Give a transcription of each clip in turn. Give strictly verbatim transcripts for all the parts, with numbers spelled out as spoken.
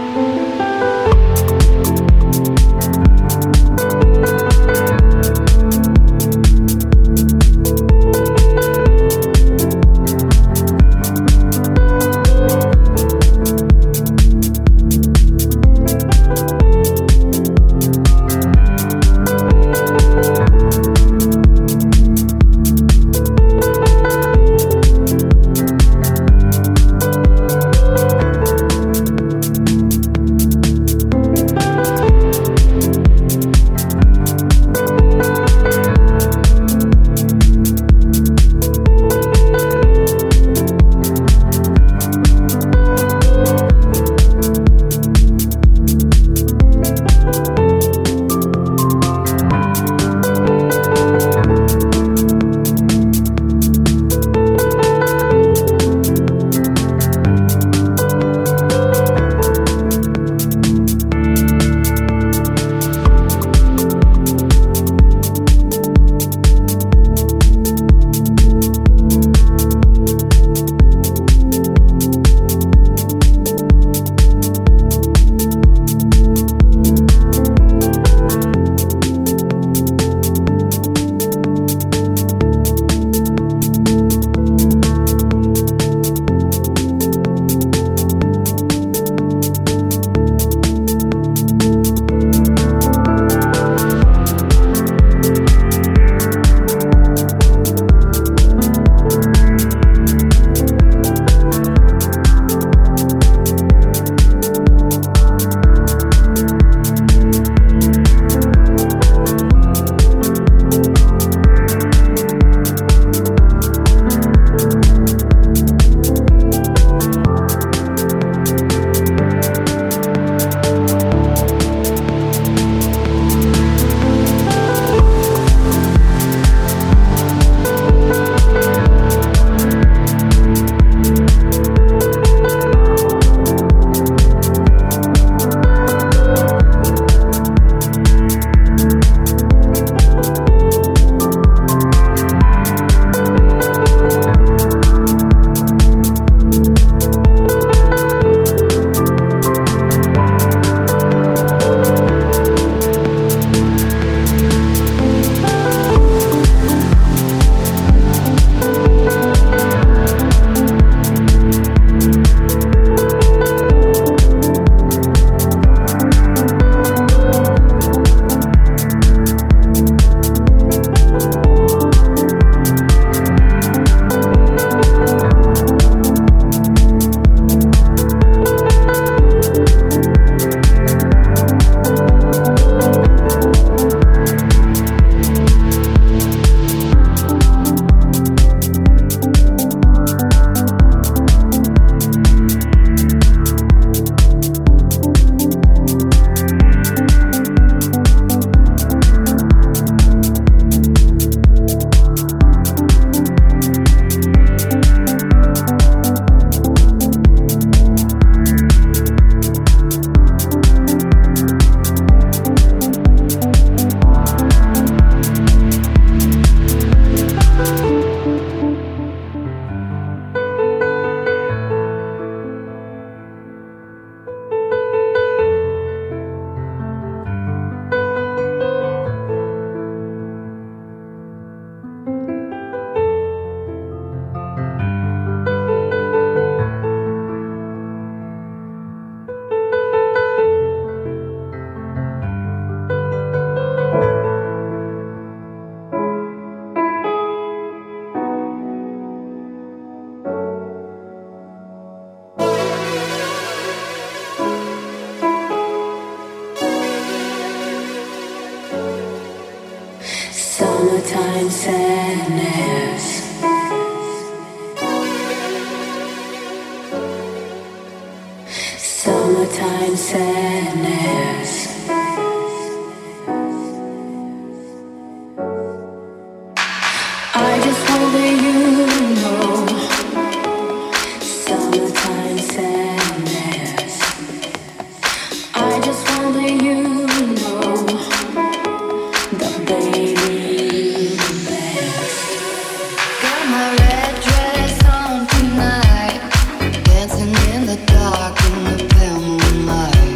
Summertime sadness. Summertime sadness. I just hope that you know. Summertime sadness. I just hope that you know. The baby best. Got my red dress on tonight, dancing in the dark in the pale moonlight.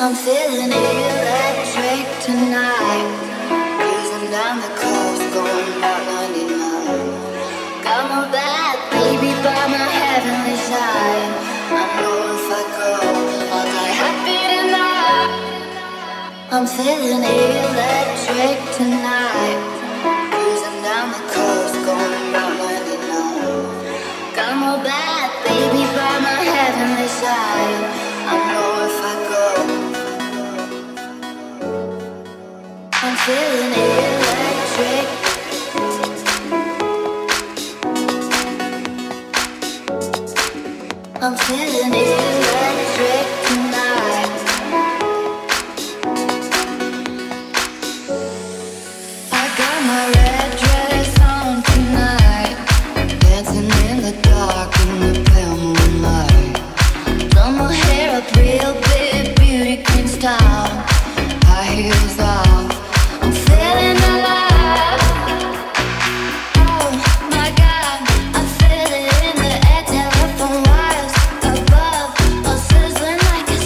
I'm feeling electric tonight. Cruising down the coast, going about ninety-nine. Got my back, baby, by my heavenly side. I know if I go, I'll die happy tonight. I'm feeling electric tonight. Cruising down the coast, going about ninety-nine. Got my back, baby, by my heavenly side. I know if I go, I'm feeling electric. I'm feeling electric tonight. I got my red dress on tonight, dancing in the dark in the pale moonlight. Done my hair up real big, beauty queen style. High heels off, I'm feeling alive. Oh my God, I feel it in the air, telephone wires above, all sizzling like a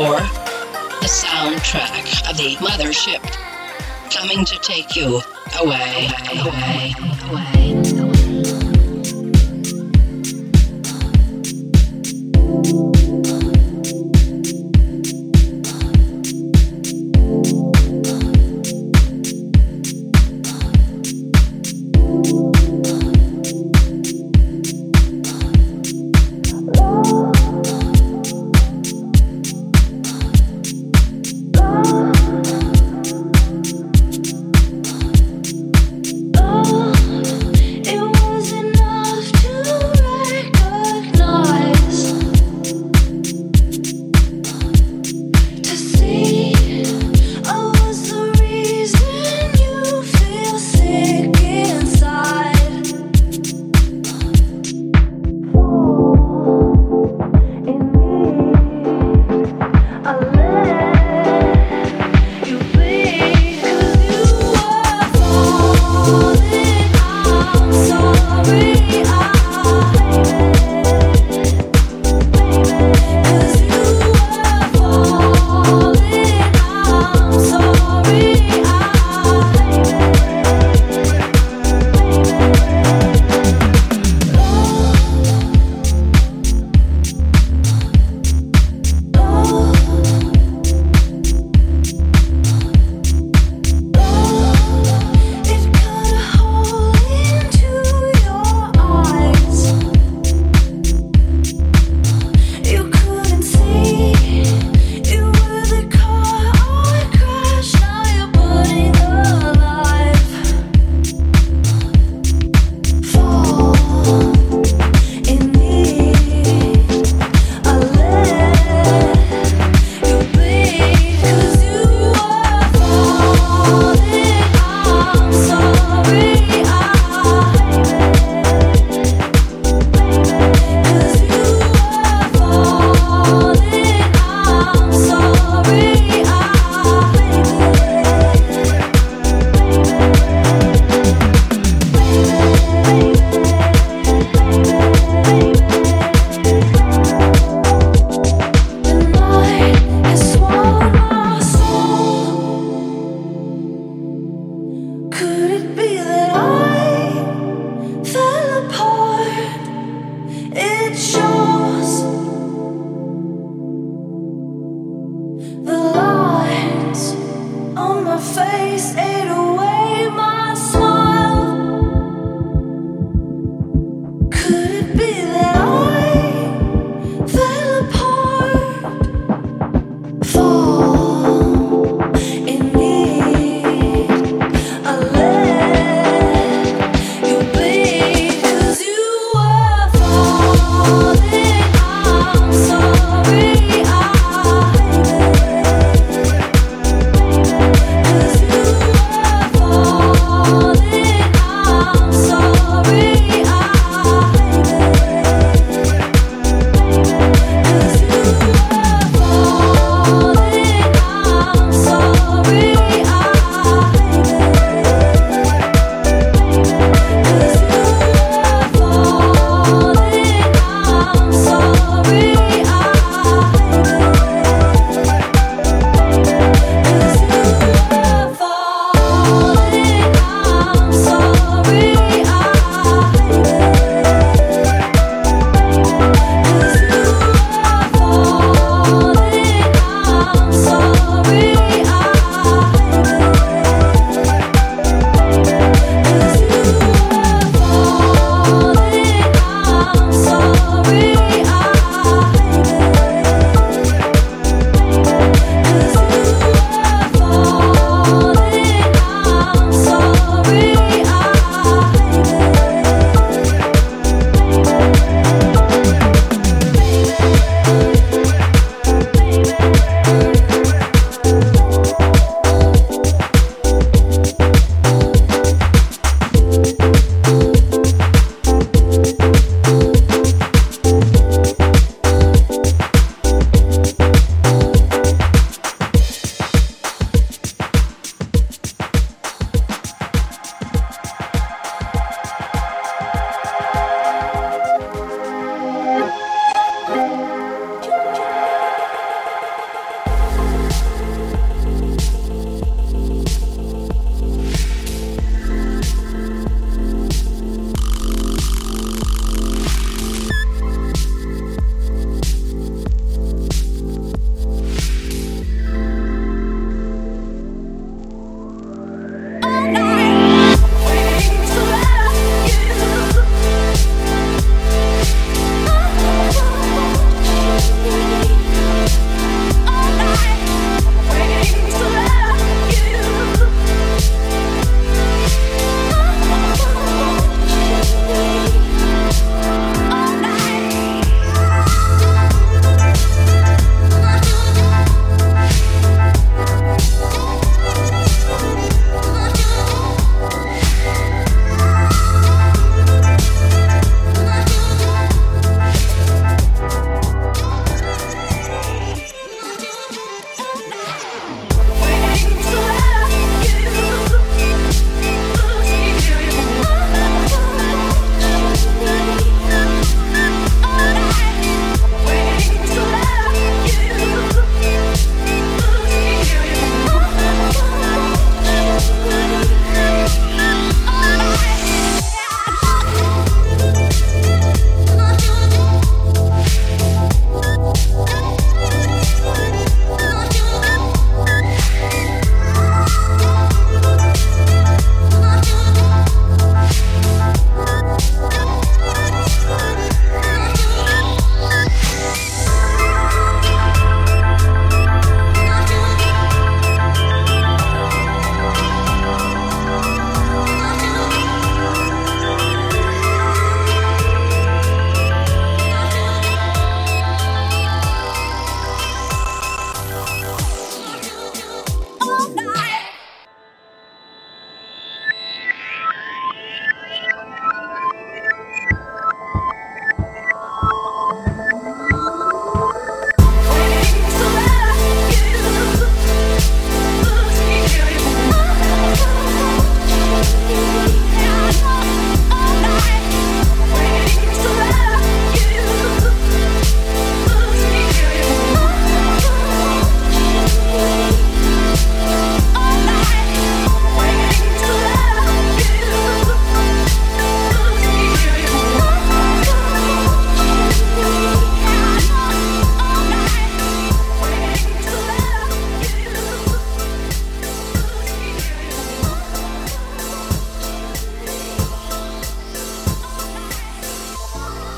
or the soundtrack of the mothership coming to take you away, away, away, away. It wasn't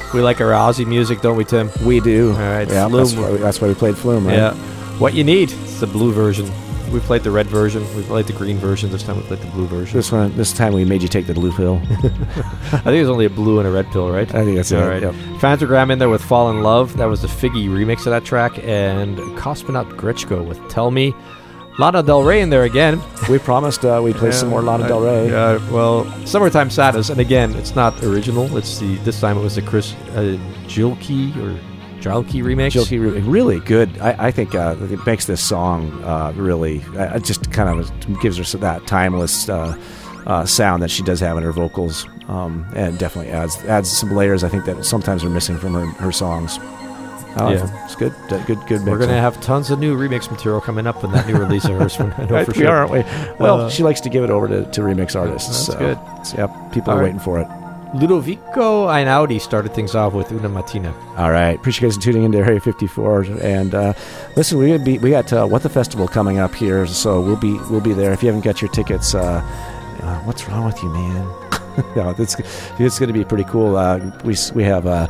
We like our Aussie music, don't we, Tim? We do. All right, yeah, Flume. that's why, that's why we played Flume, right? Yeah. What you need? It's the blue version. We played the red version. We played the green version. This time we played the blue version. This one, this time we made you take the blue pill. I think it was only a blue and a red pill, right? I think that's All it. right. Yep. Phantogram in there with Fall in Love. That was the Figgy remix of that track. And Cosmonaut Grechko with Tell Me. Lana Del Rey in there again. We promised uh, we'd play Yeah, some more Lana Del Rey. Yeah, well, Summertime Sadness. And again, it's not original. It's the This time it was the Chris uh, Jilke or Jalke remix. Jilke, re- really good. I, I think uh, it makes this song uh, really, uh, just kind of gives her that timeless uh, uh, sound that she does have in her vocals, um, and definitely adds adds some layers I think that sometimes are missing from her, her songs. I like Yeah. them. It's good, good, good. good We're mix. going to have tons of new remix material coming up in that new release of hers. I know Right, for we sure. are, aren't we? Well, Uh, she likes to give it over to, to remix artists. That's so, good. so, yeah, people All are right. waiting for it. Ludovico Einaudi started things off with Una Mattina. All right, appreciate you guys tuning into Area fifty-four. And uh, listen, we be we got uh, What the Festival coming up here, so we'll be we'll be there. If you haven't got your tickets, uh, uh, what's wrong with you, man? no, it's it's going to be pretty cool. Uh, we we have. Uh,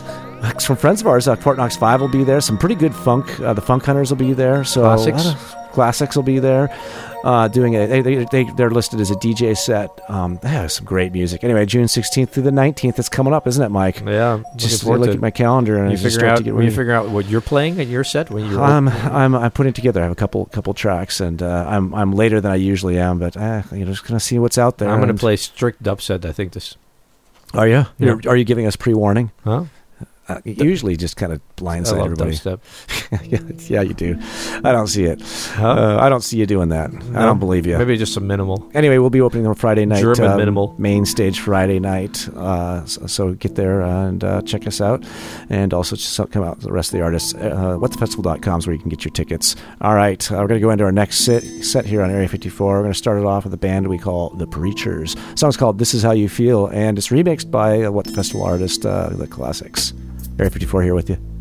Some friends of ours, uh, Fort Knox Five will be there. Some pretty good funk. Uh, the Funk Hunters will be there. So Classics. a lot of Classics will be there. Uh, doing it, they, they they they're listed as a D J set. Um, they have some great music. Anyway, June sixteenth through the nineteenth. It's coming up, isn't it, Mike? Yeah, Just looking forward look to at it. my calendar and You I just figure start out to get when you ready. figure out what you're playing in your set when you're. I'm I'm I'm putting together. I have a couple couple tracks, and uh, I'm I'm later than I usually am, but uh, you're just gonna see what's out there. I'm going to and- play strict dubstep. I think this. Are you? Yeah. You're, are you giving us pre-warning? Huh? Uh, you usually just kind of I blindside love everybody. dubstep. yeah, yeah, you do. I don't see it. Huh? Uh, I don't see you doing that. I No? don't believe you. Maybe just some minimal. Anyway, we'll be opening on Friday night. German uh, minimal. Main stage Friday night. Uh, so, so get there and uh, check us out. And also just come out the rest of the artists. Uh, what the festival dot com is where you can get your tickets. All right. Uh, we're going to go into our next set, set here on Area fifty-four. We're going to start it off with a band we call The Preachers. The song's called This Is How You Feel. And it's remixed by uh, What the Festival artist, uh, The Classics. Area fifty-four here with you.